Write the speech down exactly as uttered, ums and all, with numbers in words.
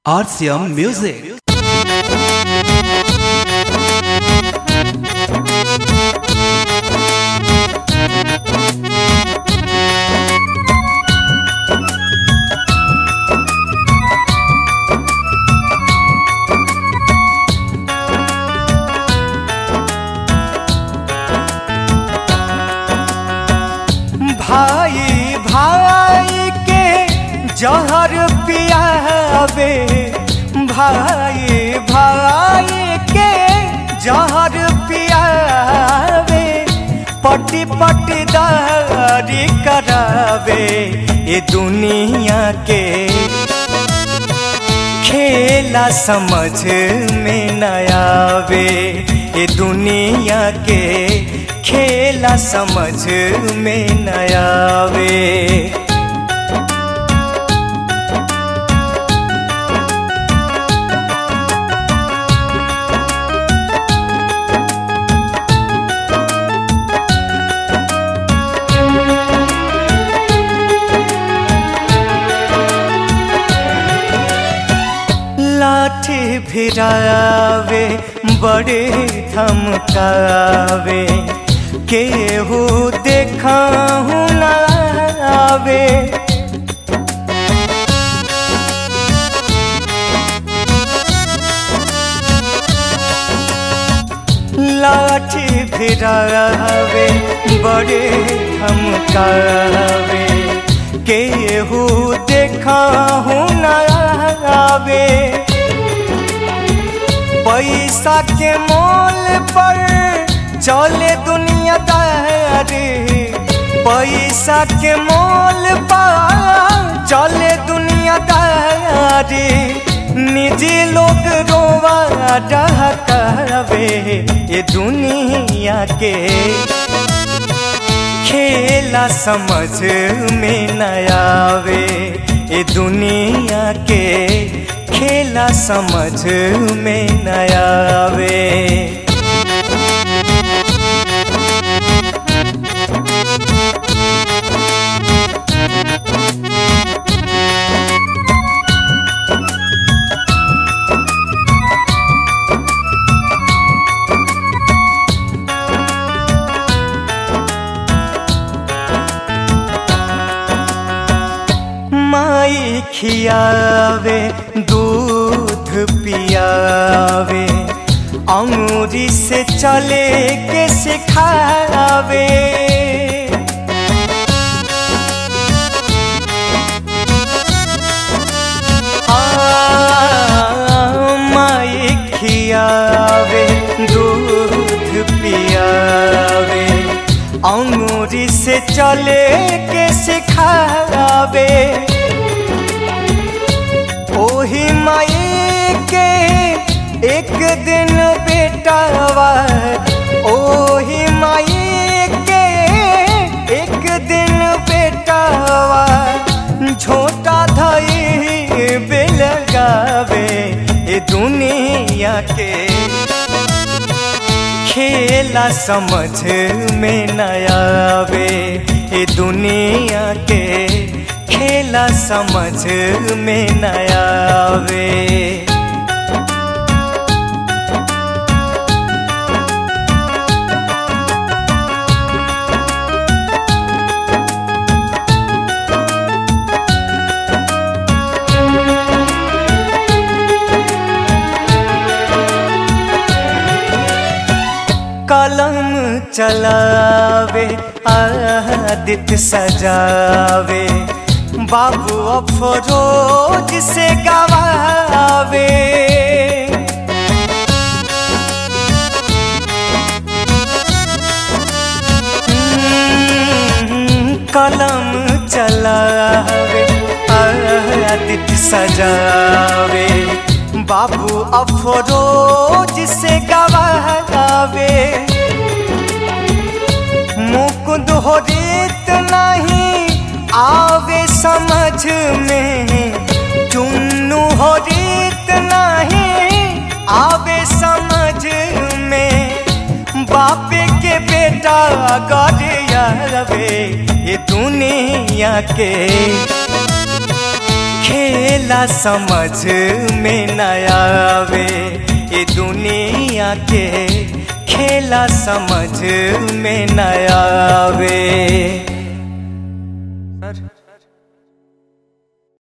R C M Music. भाई भाई के जहर पियावे, भाई भाई के जहर पियावे, पटी पटी दारी करावे। ये दुनिया के खेला समझ में न आवे, ये दुनिया के खेला समझ में न आवे। लाठी भिरावे, बड़े धमकावे, केहू देखाहू न आवे। लाठी भिरावे, बड़े धमकावे, केहू देखाहू न आवे। पैसा के मोल पर चले दुनियादारी, पैसा के मोल पर चले दुनियादारी। निजी लोग रोवा डहकावे, ये दुनिया के खेला समझ में न आवे, ये दुनिया के खेला समझ में न आवे। माई खियावे, दूध पियावे, अंगूरी से चले के सिखावे। माई खियावे, दूध पियावे, अंगूरी से चले के सिखावे। ओही माई के एक दिन बेटावा, ओही माई के एक दिन बेटावा, झोटा धई बेलगावे। ये दुनिया के खेला समझ में न आवे, ये दुनिया के खेला समझ में न आवे। कलम चलावे, आदित्य सजावे, बाबू अफरोज से गवावे। कलम चलावे, आदित्य सजावे, बाबू अफरोज से गवावे। मुकुंद हो रीत नहीं आवे समझ में, चुन्नू हो रीत नहीं आवे समझ में। बापे के बेटा गरियावे, ये दुनिया के खेला समझ में न आवे, ये दुनिया के खेला समझ में न आवे।